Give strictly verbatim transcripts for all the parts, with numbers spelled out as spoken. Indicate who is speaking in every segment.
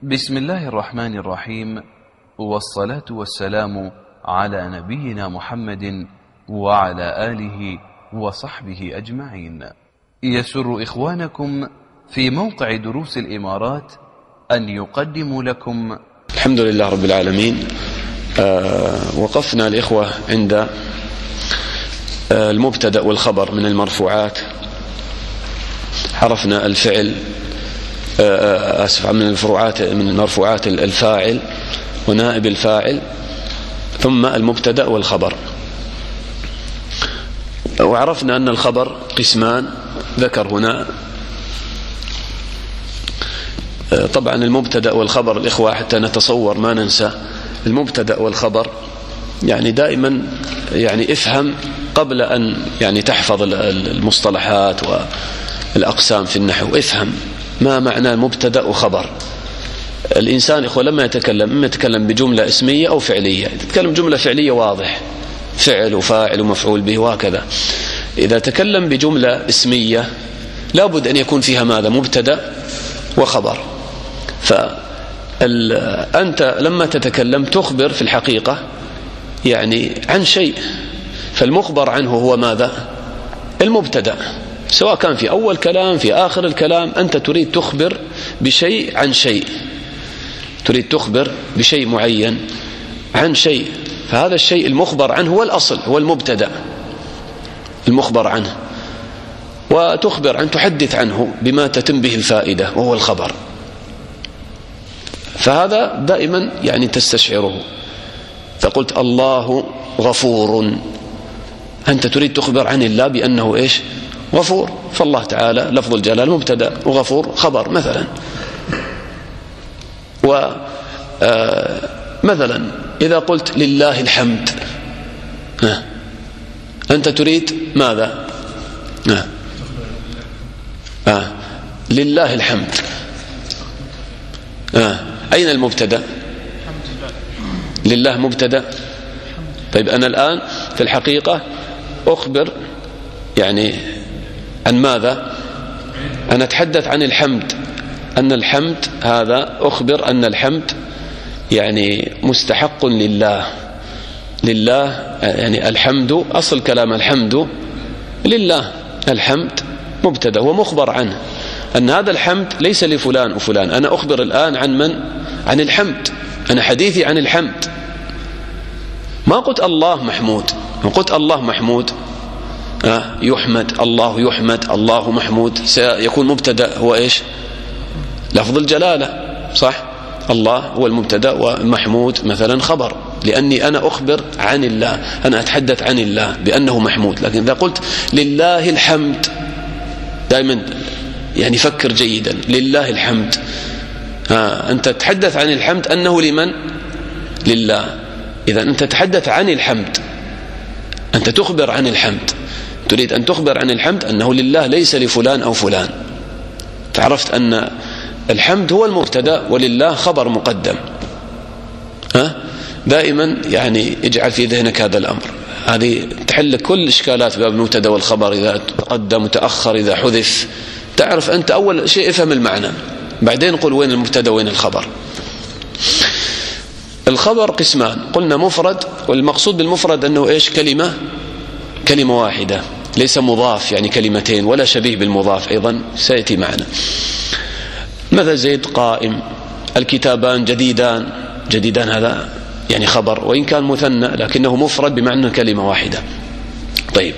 Speaker 1: بسم الله الرحمن الرحيم، والصلاة والسلام على نبينا محمد وعلى آله وصحبه أجمعين. يسر إخوانكم في موقع دروس الإمارات أن يقدموا لكم
Speaker 2: الحمد لله رب العالمين. آه وقفنا الإخوة عند آه المبتدأ والخبر من المرفوعات. عرفنا الفعل آه آسف من المرفوعات من المرفوعات الفاعل ونائب الفاعل، ثم المبتدأ والخبر. وعرفنا أن الخبر قسمان ذكر هنا. طبعا المبتدأ والخبر الإخوة حتى نتصور ما ننسى المبتدأ والخبر، يعني دائما يعني افهم قبل أن يعني تحفظ المصطلحات والأقسام في النحو. افهم ما معنى مبتدأ وخبر. الإنسان إخوة لما يتكلم إما يتكلم بجملة اسمية أو فعلية. يتكلم جملة فعلية واضح، فعل وفاعل ومفعول به وهكذا. إذا تكلم بجملة اسمية لابد أن يكون فيها ماذا؟ مبتدأ وخبر. فأنت لما تتكلم تخبر في الحقيقة يعني عن شيء، فالمخبر عنه هو ماذا؟ المبتدأ، سواء كان في أول كلام في آخر الكلام. أنت تريد تخبر بشيء عن شيء، تريد تخبر بشيء معين عن شيء، فهذا الشيء المخبر عنه هو الأصل، هو المبتدأ المخبر عنه، وتخبر عن تحدث عنه بما تتم به الفائدة وهو الخبر. فهذا دائما يعني تستشعره. فقلت الله غفور، أنت تريد تخبر عن الله بأنه إيش؟ غفور. فالله تعالى لفظ الجلال مبتدأ وغفور خبر مثلا. ومثلا إذا قلت لله الحمد، ها أنت تريد ماذا؟ ها آه. لله الحمد. آه. أين المبتدأ؟ لله مبتدأ. طيب أنا الآن في الحقيقة أخبر يعني عن ماذا؟ أنا أتحدث عن الحمد، أن الحمد هذا أخبر أن الحمد يعني مستحق لله. لله يعني الحمد، أصل كلام الحمد لله. الحمد مبتدأ ومخبر عنه أن هذا الحمد ليس لفلان وفلان. أنا أخبر الآن عن من؟ عن الحمد. أنا حديثي عن الحمد. ما قلت الله محمود، ما قلت الله محمود آه يحمد، الله يحمد، الله محمود. سيكون مبتدأ هو إيش؟ لفظ الجلالة، صح؟ الله هو المبتدأ ومحمود مثلا خبر، لأني أنا أخبر عن الله، أنا أتحدث عن الله بأنه محمود. لكن إذا قلت لله الحمد، دائما يعني فكر جيدا، لله الحمد. ها أنت تتحدث عن الحمد أنه لمن؟ لله. إذا أنت تتحدث عن الحمد، أنت تخبر عن الحمد، تريد أن تخبر عن الحمد أنه لله ليس لفلان أو فلان. فعرفت أن الحمد هو المبتدأ ولله خبر مقدم. ها دائما يعني اجعل في ذهنك هذا الأمر. هذه تحل كل إشكالات باب المبتدأ والخبر، إذا تقدم متأخر إذا حذف. تعرف أنت أول شيء افهم المعنى، بعدين قل وين المبتدأ وين الخبر. الخبر قسمان، قلنا مفرد، والمقصود بالمفرد أنه إيش؟ كلمة كلمة واحدة، ليس مضاف يعني كلمتين، ولا شبيه بالمضاف أيضا سيأتي معنا. مثل زيد قائم، الكتابان جديدان. جديدان هذا يعني خبر وإن كان مثنى لكنه مفرد بمعنى كلمة واحدة. طيب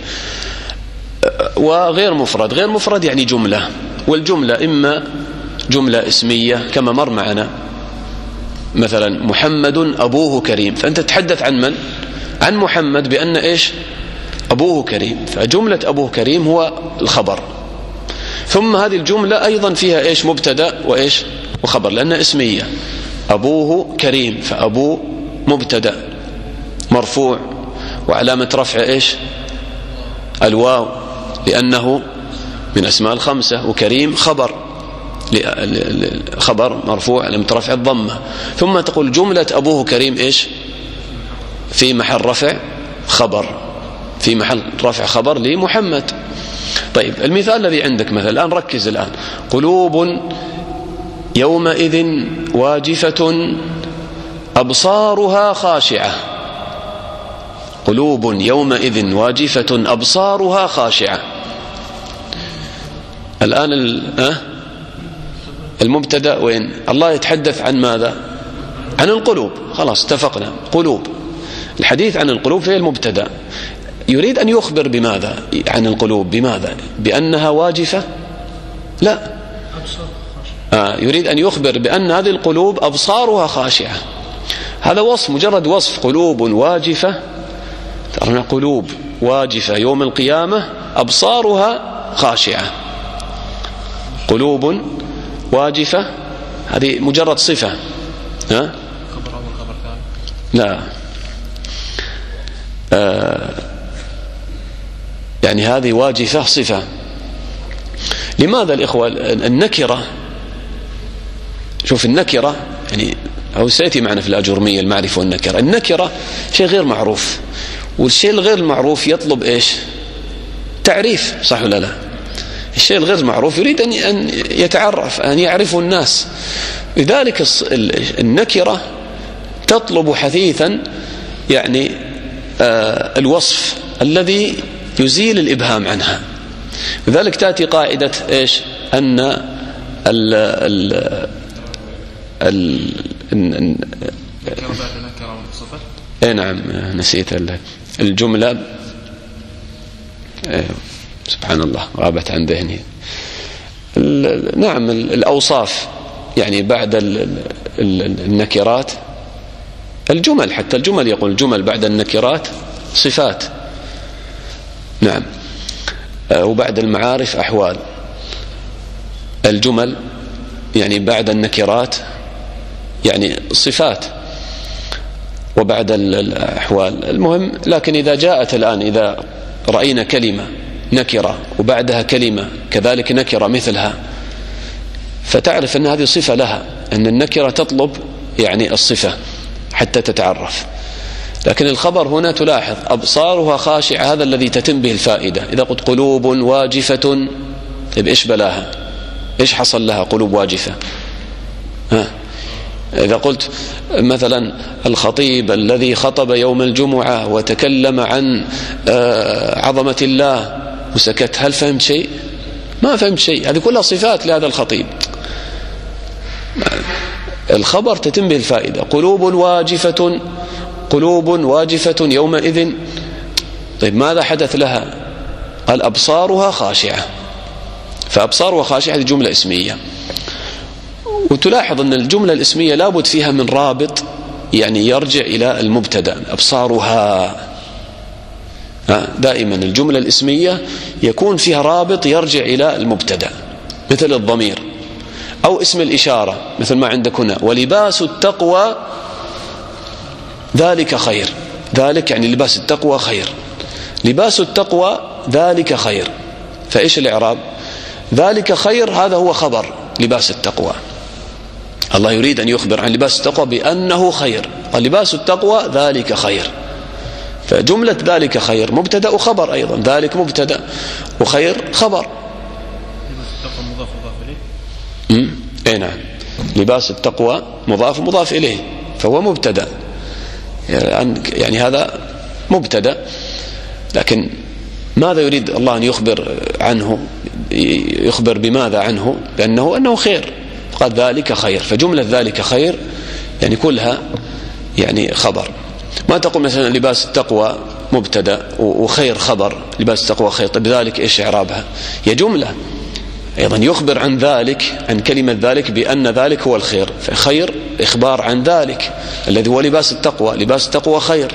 Speaker 2: وغير مفرد، غير مفرد يعني جملة، والجملة إما جملة اسمية كما مر معنا، مثلا محمد أبوه كريم، فأنت تتحدث عن من؟ عن محمد بأن إيش؟ أبوه كريم، فجملة أبوه كريم هو الخبر. ثم هذه الجملة أيضا فيها إيش؟ مبتدأ وإيش؟ وخبر، لأنها اسمية. أبوه كريم، فأبوه مبتدأ مرفوع وعلامة رفع إيش؟ الواو، لأنه من أسماء الخمسة، وكريم خبر، خبر مرفوع علامة رفع الضمة. ثم تقول جملة أبوه كريم إيش؟ في محل رفع خبر، في محل رفع خبر لمحمد. طيب المثال الذي عندك مثلا الآن ركز الآن، قلوب يومئذ واجفة أبصارها خاشعة. قلوب يومئذ واجفة أبصارها خاشعة. الآن المبتدأ وين؟ الله يتحدث عن ماذا؟ عن القلوب. خلاص اتفقنا، قلوب. الحديث عن القلوب في المبتدأ. يريد أن يخبر بماذا عن القلوب؟ بماذا؟ بأنها واجفة؟ لا، آه يريد أن يخبر بأن هذه القلوب أبصارها خاشعة. هذا وصف، مجرد وصف. قلوب واجفة، قلوب واجفة يوم القيامة أبصارها خاشعة. قلوب واجفة هذه مجرد صفة. ها؟ لا، آه يعني هذه واجفة صفة. لماذا الإخوة النكرة؟ شوف النكرة يعني أو سيأتي معنا في الأجرمية المعرفة والنكرة. النكرة شيء غير معروف، والشيء الغير المعروف يطلب إيش؟ تعريف، صح ولا لا؟ الشيء الغير معروف يريد أن يتعرف، أن يعرفه الناس. لذلك النكرة تطلب حثيثا يعني آه الوصف الذي يزيل الإبهام عنها. لذلك تأتي قاعدة إيش؟ أن ال ال ال اي نعم نسيت الجملة، سبحان الله غابت عن ذهني. نعم الأوصاف يعني بعد النكرات الجمل، حتى الجمل يقول الجمل بعد النكرات صفات. نعم، وبعد المعارف أحوال. الجمل يعني بعد النكرات يعني صفات، وبعد الأحوال. المهم، لكن إذا جاءت الآن إذا رأينا كلمة نكرة وبعدها كلمة كذلك نكرة مثلها، فتعرف أن هذه صفة لها، أن النكرة تطلب يعني الصفة حتى تتعرف. لكن الخبر هنا تلاحظ أبصارها خاشعة، هذا الذي تتم به الفائدة. إذا قلت قلوب واجفة، طيب إيش بلاها؟ إيش حصل لها قلوب واجفة؟ ها؟ إذا قلت مثلا الخطيب الذي خطب يوم الجمعة وتكلم عن عظمة الله وسكت، هل فهمت شيء؟ ما فهمت شيء. هذه كلها صفات لهذا الخطيب. الخبر تتم به الفائدة. قلوب واجفة، قلوب واجفة يومئذ، طيب ماذا حدث لها؟ قال أبصارها خاشعة. فأبصارها خاشعة هذه جملة اسمية. وتلاحظ أن الجملة الاسمية لابد فيها من رابط يعني يرجع إلى المبتدأ. أبصارها دائما الجملة الاسمية يكون فيها رابط يرجع إلى المبتدأ، مثل الضمير أو اسم الإشارة، مثل ما عندك هنا ولباس التقوى ذلك خير. ذلك يعني لباس التقوى خير، لباس التقوى ذلك خير. فإيش الإعراب؟ ذلك خير هذا هو خبر لباس التقوى. الله يريد أن يخبر عن لباس التقوى بأنه خير، قال لباس التقوى ذلك خير. فجملة ذلك خير مبتدأ وخبر أيضا، ذلك مبتدأ وخير خبر.
Speaker 3: لباس التقوى مضاف مضاف إليه.
Speaker 2: اي نعم، لباس التقوى مضاف مضاف إليه، فهو مبتدأ. يعني هذا مبتدأ، لكن ماذا يريد الله أن يخبر عنه؟ يخبر بماذا عنه؟ بأنه أنه خير، قال ذلك خير. فجملة ذلك خير يعني كلها يعني خبر. ما تقول مثلا لباس التقوى مبتدأ وخير خبر، لباس التقوى خير، طيب ذلك إيش إعرابها؟ هي جملة أيضا يخبر عن ذلك، عن كلمة ذلك بأن ذلك هو الخير. فخير إخبار عن ذلك الذي هو لباس التقوى، لباس التقوى خير،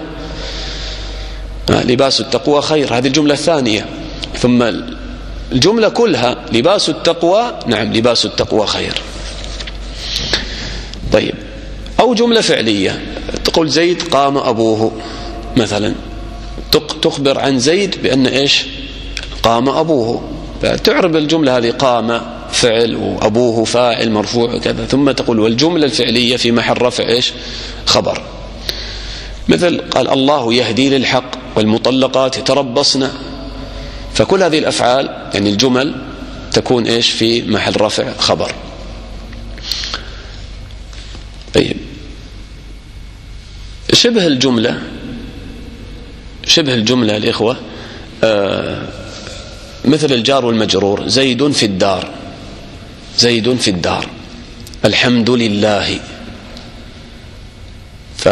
Speaker 2: لباس التقوى خير. هذه الجملة الثانية. ثم الجملة كلها لباس التقوى، نعم لباس التقوى خير. طيب، أو جملة فعلية تقول زيد قام أبوه مثلا، تخبر عن زيد بأن إيش؟ قام أبوه. تعرب الجملة هذه قام فعل وأبوه فاعل مرفوع وكذا، ثم تقول والجملة الفعلية في محل رفع إيش؟ خبر. مثل قال الله يهدي للحق والمطلقات يتربصن. فكل هذه الأفعال يعني الجمل تكون إيش؟ في محل رفع خبر. طيب شبه الجملة شبه الجملة الإخوة آه مثل الجار والمجرور، زيد في الدار، زيد في الدار، الحمد لله. ف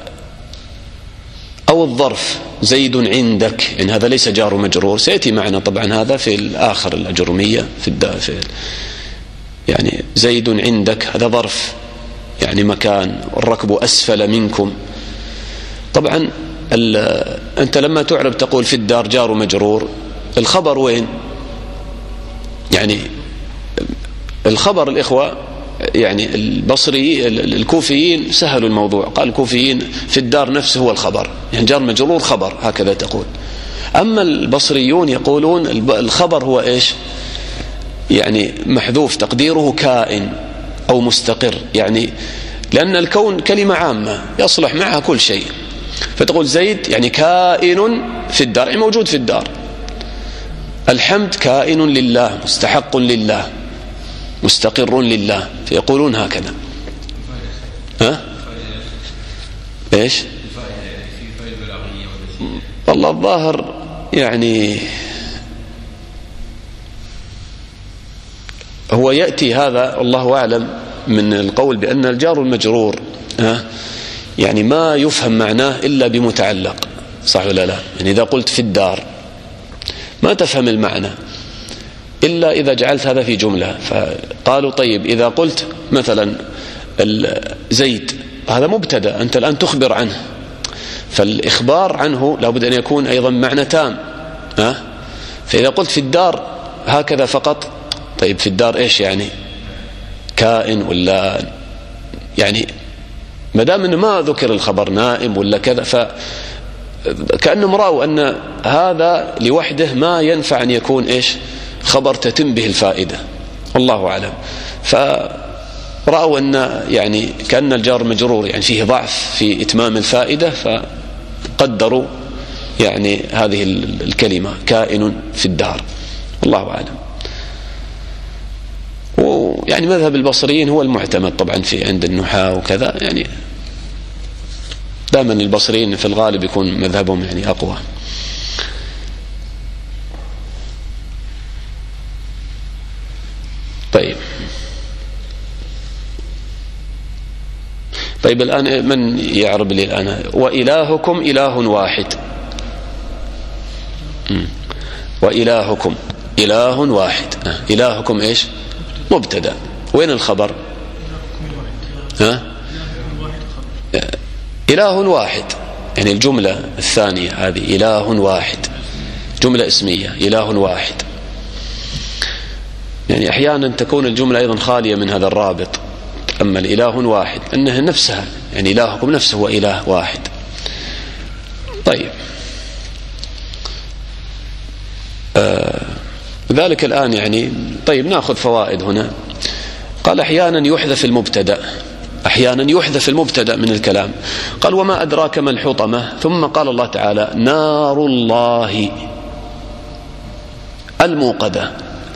Speaker 2: أو الظرف زيد عندك، يعني هذا ليس جار ومجرور، سيأتي معنا طبعا هذا في الآخر الأجرمية في الدافع. يعني زيد عندك هذا ظرف يعني مكان، الركب أسفل منكم. طبعا أنت لما تعرب تقول في الدار جار ومجرور، الخبر وين؟ يعني الخبر الإخوة يعني البصري الكوفيين سهلوا الموضوع، قال الكوفيين في الدار نفسه هو الخبر، يعني جار مجرور خبر هكذا تقول. أما البصريون يقولون الخبر هو إيش؟ يعني محذوف تقديره كائن أو مستقر، يعني لأن الكون كلمة عامة يصلح معها كل شيء، فتقول زيد يعني كائن في الدار، يعني موجود في الدار. الحمد كائن لله، مستحق لله، مستقر لله، فيقولون هكذا. ها؟ ايش؟ والله الظاهر يعني هو يأتي هذا والله أعلم من القول بأن الجار المجرور ها يعني ما يفهم معناه إلا بمتعلق، صح ولا لا؟ يعني إذا قلت في الدار ما تفهم المعنى إلا إذا جعلت هذا في جملة. فقالوا طيب إذا قلت مثلا زيد هذا مبتدأ، أنت الآن تخبر عنه، فالإخبار عنه لابد أن يكون أيضا معنى تام. ها؟ فإذا قلت في الدار هكذا فقط، طيب في الدار إيش يعني؟ كائن ولا يعني ما دام أنه ما ذكر الخبر نائم ولا كذا، فكأنهم رأوا أن هذا لوحده ما ينفع أن يكون إيش؟ خبر تتم به الفائدة، والله أعلم. فرأوا أن يعني كأن الجار مجرور يعني فيه ضعف في إتمام الفائدة، فقدروا يعني هذه الكلمة كائن في الدار، والله أعلم. ويعني مذهب البصريين هو المعتمد طبعا في عند النحاة وكذا، يعني دائما البصريين في الغالب يكون مذهبهم يعني أقوى. طيب طيب الآن من يعرب لي الآن؟ وإلهكم إله واحد، وإلهكم إله واحد. إلهكم إيش؟ مبتدأ، وين الخبر؟ ها؟ إله واحد، يعني الجملة الثانية هذه إله واحد، جملة اسمية إله واحد. يعني أحيانا تكون الجملة أيضا خالية من هذا الرابط، أما الإله واحد أنها نفسها، يعني إلهكم نفسه هو إله واحد. طيب آه ذلك الآن يعني طيب نأخذ فوائد هنا. قال أحيانا يحذف المبتدأ، أحيانا يحذف المبتدأ من الكلام. قال وما أدراك ما الحطمة، ثم قال الله تعالى نار الله الموقدة.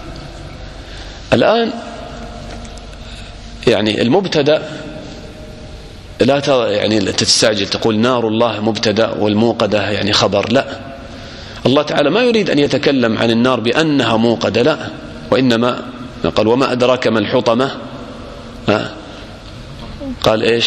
Speaker 2: الآن يعني المبتدأ لا يعني تستعجل تقول نار الله مبتدأ والموقدة يعني خبر، لا، الله تعالى ما يريد أن يتكلم عن النار بأنها موقدة، لا، وإنما قال وما أدراك ما الحطمة، قال إيش؟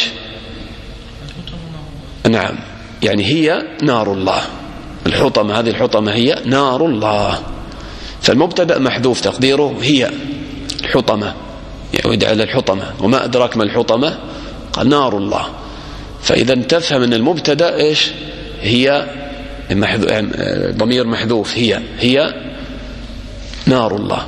Speaker 2: نعم، يعني هي نار الله، الحطمة هذه الحطمة هي نار الله، فالمبتدأ محذوف تقديره هي الحطمة، يعود على الحطمة. وما أدراك ما الحطمة، قال نار الله. فإذا تفهم أن المبتدأ إيش؟ هي ضمير محذوف، هي هي نار الله.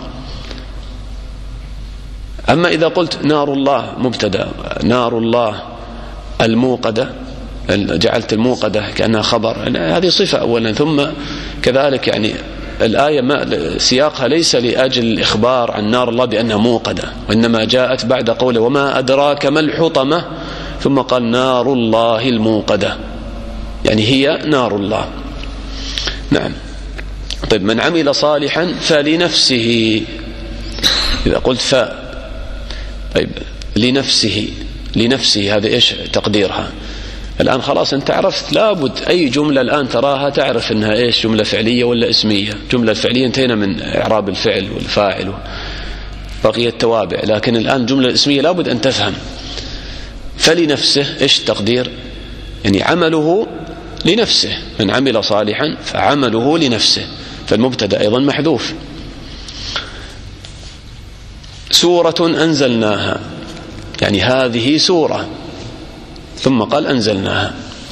Speaker 2: أما إذا قلت نار الله مبتدأ، نار الله الموقدة، جعلت الموقدة كأنها خبر، هذه صفة أولا، ثم كذلك يعني الآية ما سياقها ليس لأجل الإخبار عن نار الله بأنها موقدة، وإنما جاءت بعد قوله وما أدراك ما الحطمة، ثم قال نار الله الموقدة، يعني هي نار الله. نعم. طيب من عمل صالحا فلنفسه، إذا قلت ف طيب لنفسه، لنفسه، هذا إيش تقديرها. الآن خلاص أنت عرفت، لابد أي جملة الآن تراها تعرف أنها إيش، جملة فعلية ولا اسمية. جملة فعلية انتهينا من إعراب الفعل والفاعل بقية التوابع، لكن الآن جملة اسمية لابد أن تفهم. فلنفسه إيش تقدير؟ يعني عمله لنفسه، من عمل صالحا فعمله لنفسه، فالمبتدأ أيضا محذوف. سورة أنزلناها، يعني هذه سورة، ثم قال أنزلناها.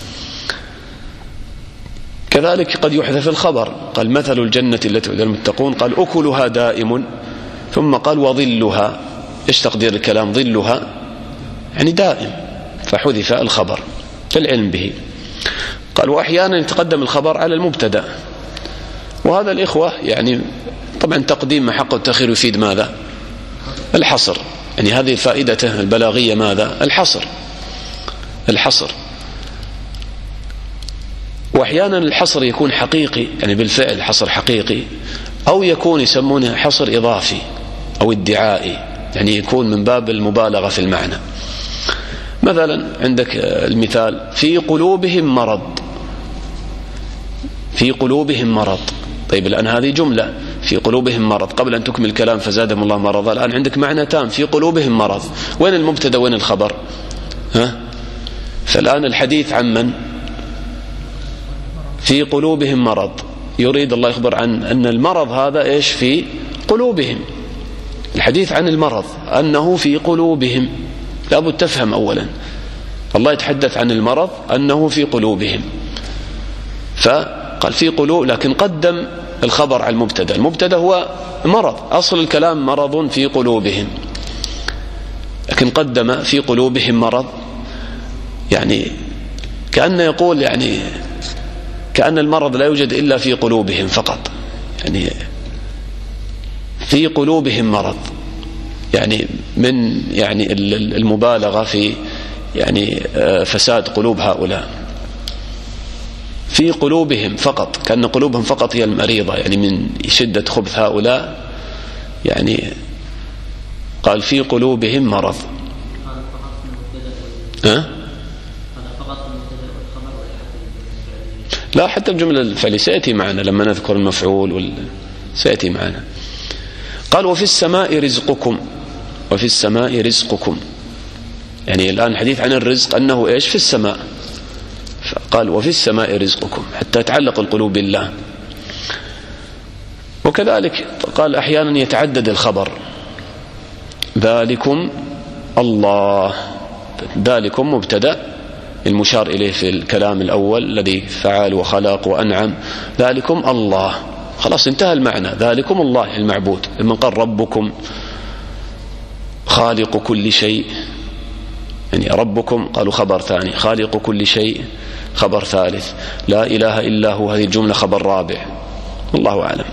Speaker 2: كذلك قد يحذف الخبر، قال مثل الجنة التي وعد المتقون، قال أكلها دائم، ثم قال وظلها. إيش تقدير الكلام؟ ظلها يعني دائم، فحذف الخبر فالعلم به. قال وأحيانا يتقدم الخبر على المبتدأ، وهذا الإخوة يعني طبعا تقديم محق التأخير يفيد ماذا؟ الحصر، يعني هذه فائدته البلاغية ماذا؟ الحصر الحصر. وأحيانا الحصر يكون حقيقي، يعني بالفعل حصر حقيقي، أو يكون يسمونه حصر إضافي أو ادعائي، يعني يكون من باب المبالغة في المعنى. مثلا عندك المثال في قلوبهم مرض، في قلوبهم مرض. طيب الآن هذه جملة في قلوبهم مرض، قبل أن تكمل الكلام فزادهم الله مرضا، الآن عندك معنى تام في قلوبهم مرض. وين المبتدأ وين الخبر؟ ها؟ فالآن الحديث عن من؟ في قلوبهم مرض، يريد الله يخبر عن أن المرض هذا إيش في قلوبهم. الحديث عن المرض أنه في قلوبهم، لابد تفهم أولا الله يتحدث عن المرض أنه في قلوبهم، فقال في قلوب، لكن قدم الخبر على المبتدا. المبتدا هو مرض، أصل الكلام مرض في قلوبهم، لكن قدم في قلوبهم مرض، يعني كأنه يقول يعني كأن المرض لا يوجد إلا في قلوبهم فقط، يعني في قلوبهم مرض، يعني من يعني المبالغة في يعني فساد قلوب هؤلاء. في قلوبهم فقط، كأن قلوبهم فقط هي المريضة، يعني من شدة خبث هؤلاء، يعني قال في قلوبهم مرض. أه؟ لا، حتى الجملة الفعلية سيأتي معنا لما نذكر المفعول وال... سيأتي معنا. قال وفي السماء رزقكم، وفي السماء رزقكم، يعني الآن الحديث عن الرزق أنه إيش في السماء، قال وفي السماء رزقكم حتى تعلق القلوب بالله. وكذلك قال أحيانا يتعدد الخبر، ذلكم الله، ذلكم مبتدأ المشار إليه في الكلام الأول الذي فعل وخلق وأنعم، ذلكم الله، خلاص انتهى المعنى، ذلكم الله المعبود. لما قال ربكم خالق كل شيء، يعني ربكم قالوا خبر ثاني، خالق كل شيء خبر ثالث، لا إله إلا هو هذه الجملة خبر رابع، والله أعلم.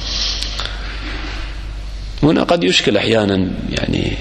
Speaker 2: هنا قد يشكل أحيانا يعني،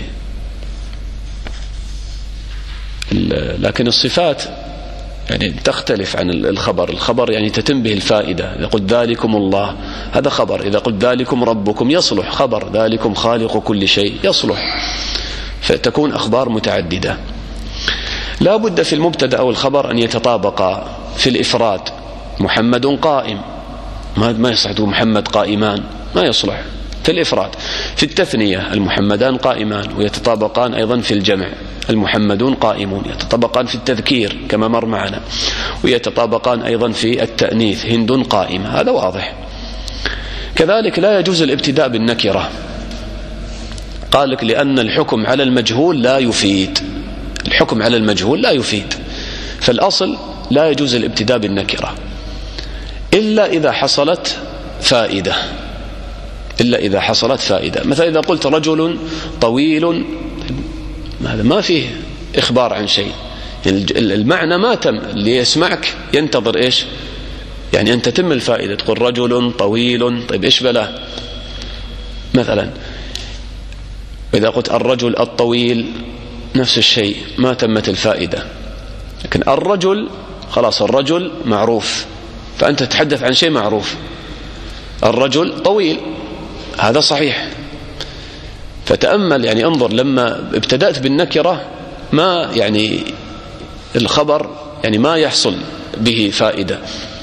Speaker 2: لكن الصفات يعني تختلف عن الخبر. الخبر يعني تتم به الفائدة، إذا قلت ذلكم الله هذا خبر، إذا قلت ذلكم ربكم يصلح خبر، ذلكم خالق كل شيء يصلح، فتكون أخبار متعددة. لا بد في المبتدأ أو الخبر أن يتطابقا. في الإفراد محمد قائم، ما يصلح محمد قائمان، ما يصلح في الإفراد. في التثنية المحمدان قائمان، ويتطابقان أيضا في الجمع المحمدون قائمون، يتطابقان في التذكير كما مر معنا، ويتطابقان أيضا في التأنيث هند قائمة، هذا واضح. كذلك لا يجوز الابتداء بالنكرة، قال لك لأن الحكم على المجهول لا يفيد، الحكم على المجهول لا يفيد، فالأصل لا يجوز الابتداء بالنكرة إلا إذا حصلت فائدة، إلا إذا حصلت فائدة. مثلا إذا قلت رجل طويل، هذا ما فيه إخبار عن شيء، المعنى ما تم، اللي يسمعك ينتظر إيش، يعني أن تتم الفائدة، تقول رجل طويل، طيب إيش بلا مثلا. إذا قلت الرجل الطويل نفس الشيء، ما تمت الفائدة. لكن الرجل خلاص، الرجل معروف، فأنت تتحدث عن شيء معروف، الرجل طويل، هذا صحيح. فتأمل يعني، انظر لما ابتدأت بالنكرة ما يعني الخبر يعني ما يحصل به فائدة،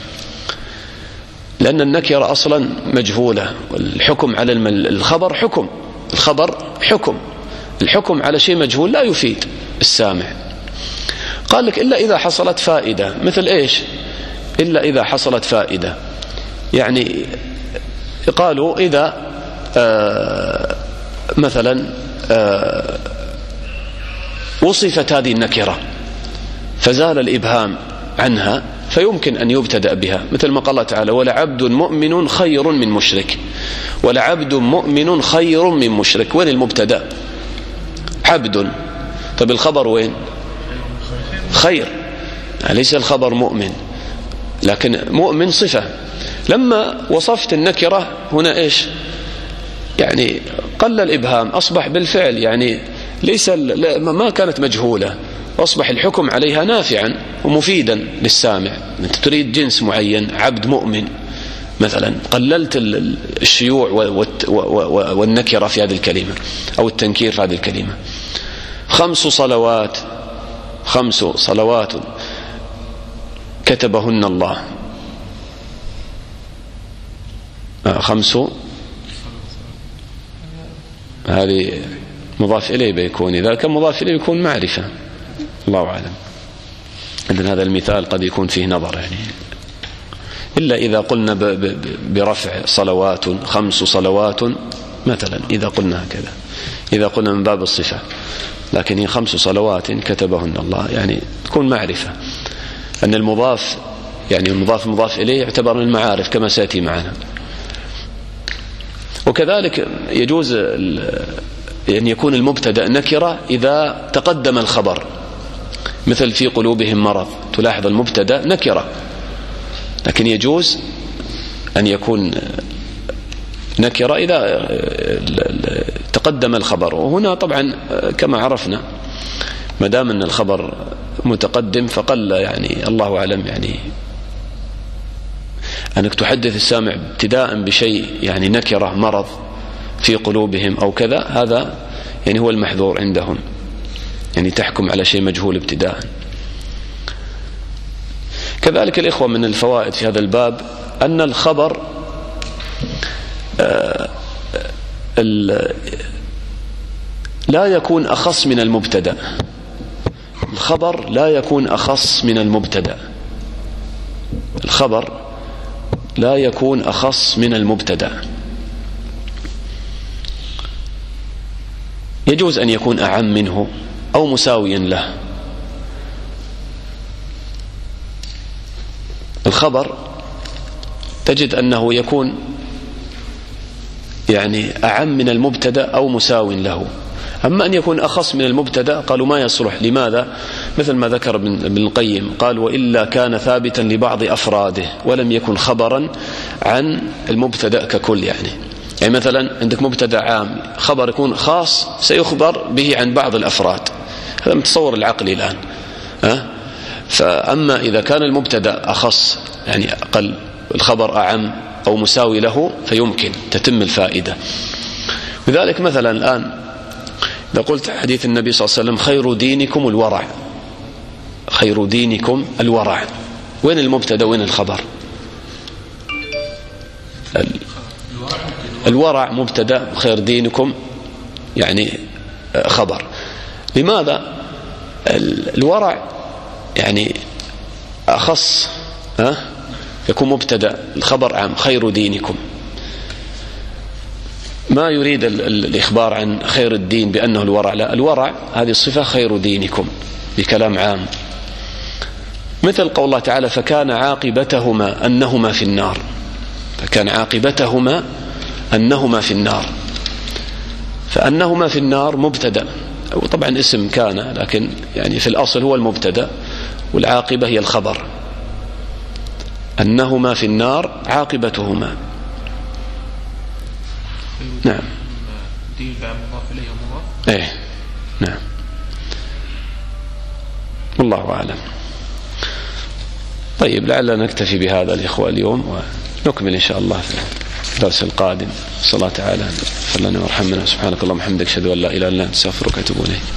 Speaker 2: لأن النكرة أصلا مجهولة، والحكم على الخبر حكم، الخبر حكم، الحكم على شيء مجهول لا يفيد السامع. قال لك إلا إذا حصلت فائدة. مثل إيش؟ إلا إذا حصلت فائدة، يعني قالوا إذا آه مثلا آه وصفت هذه النكرة فزال الإبهام عنها فيمكن أن يبتدأ بها، مثل ما قال الله تعالى ولعبد مؤمن خير من مشرك، ولعبد مؤمن خير من مشرك. وين المبتدأ؟ عبد. طب الخبر وين؟ خير، ليس الخبر مؤمن، لكن مؤمن صفة. لما وصفت النكرة هنا إيش؟ يعني قل الإبهام، أصبح بالفعل يعني ليس ما كانت مجهولة، أصبح الحكم عليها نافعا ومفيدا للسامع. أنت تريد جنس معين، عبد مؤمن مثلا، قللت الشيوع والنكرة في هذه الكلمة أو التنكير في هذه الكلمة. خمس صلوات، خمس صلوات كتبهن الله، خمس، هذه مضاف إليه بيكون، إذا كان مضاف إليه بيكون معرفة، الله أعلم. إذن هذا المثال قد يكون فيه نظر يعني، إلا إذا قلنا برفع صلوات، خمس صلوات مثلا، إذا قلنا هكذا، إذا قلنا من باب الصفة، لكن هي خمس صلوات كتبهن الله يعني تكون معرفة، أن المضاف يعني المضاف مضاف إليه يعتبر من المعارف كما سيأتي معنا. وكذلك يجوز أن يكون المبتدأ نكرة إذا تقدم الخبر، مثل في قلوبهم مرض، تلاحظ المبتدأ نكرة، لكن يجوز أن يكون نكرة إذا تقدم الخبر. وهنا طبعا كما عرفنا ما دام أن الخبر متقدم فقل يعني الله أعلم يعني أنك تحدث السامع ابتداء بشيء يعني نكرة مرض في قلوبهم أو كذا، هذا يعني هو المحذور عندهم، يعني تحكم على شيء مجهول ابتداء. كذلك الإخوة من الفوائد في هذا الباب أن الخبر لا يكون أخص من المبتدأ، الخبر لا يكون أخص من المبتدأ، الخبر لا يكون أخص من المبتدأ، يجوز أن يكون أعم منه أو مساويا له. الخبر تجد أنه يكون يعني أعم من المبتدأ أو مساو له. أما أن يكون أخص من المبتدأ قالوا ما يصلح. لماذا؟ مثل ما ذكر ابن القيم قال وإلا كان ثابتا لبعض أفراده ولم يكن خبرا عن المبتدأ ككل. يعني يعني مثلا عندك مبتدأ عام، خبر يكون خاص سيخبر به عن بعض الأفراد، هذا متصور العقلي الآن. أه؟ فأما إذا كان المبتدأ أخص يعني أقل، الخبر أعم أو مساوي له، فيمكن تتم الفائدة. لذلك مثلا الآن إذا قلت حديث النبي صلى الله عليه وسلم خير دينكم الورع، خير دينكم الورع، وين المبتدأ وين الخبر؟ الورع مبتدأ، خير دينكم يعني خبر. لماذا؟ الورع يعني أخص، ها؟ يكون مبتدأ، الخبر عام، خير دينكم، ما يريد الإخبار عن خير الدين بأنه الورع، لا، الورع هذه الصفة خير دينكم بكلام عام. مثل قول الله تعالى فكان عاقبتهما أنهما في النار، فكان عاقبتهما أنهما في النار، فأنهما في النار مبتدأ، وطبعا اسم كان، لكن يعني في الأصل هو المبتدأ، والعاقبة هي الخبر. أنهما في النار عاقبتهما. نعم.
Speaker 3: دين بعد مضاف إليه مضاف.
Speaker 2: إيه نعم. والله أعلم. طيب لعلنا نكتفي بهذا الإخوة اليوم، ونكمل إن شاء الله في الدرس القادم. صلاة تعالى فلنا وارحمنا. سبحانك اللهم وبحمدك أشهد أن لا إله إلا أنت أستغفرك وأتوب إليك.